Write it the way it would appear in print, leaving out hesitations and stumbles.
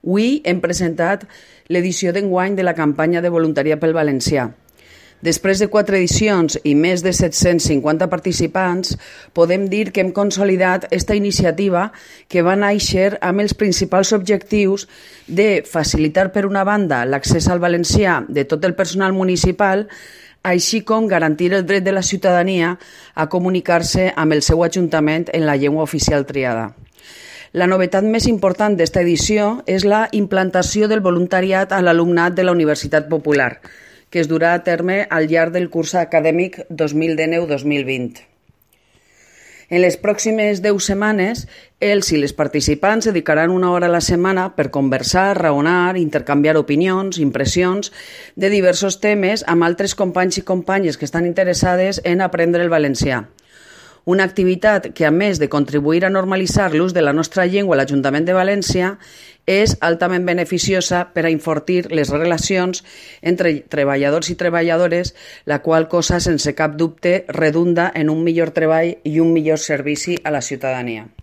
Avui hem presentat l'edició d'enguany de la campanya de voluntariat pel valencià. Després de 4 edicions i més de 750 participants, podem dir que hem consolidat aquesta iniciativa que va néixer amb els principals objectius de facilitar, per una banda, l'accés al valencià de tot el personal municipal, així com garantir el dret de la ciutadania a comunicar-se amb el seu ajuntament en la llengua oficial triada. La novetat més important d'esta edició és la implantació del voluntariat a l'alumnat de la Universitat Popular, que es durà a terme al llarg del curs acadèmic 2019-2020. En les pròximes 10 setmanes, els i les participants dedicaran 1 hora a la setmana per conversar, raonar, intercanviar opinions, impressions de diversos temes amb altres companys i companyes que estan interessades en aprendre el valencià. Una activitat que, a més de contribuir a normalitzar l'ús de la nostra llengua a l'Ajuntament de València, és altament beneficiosa per a enfortir les relacions entre treballadors i treballadores, la qual cosa, sense cap dubte, redunda en un millor treball i un millor servici a la ciutadania.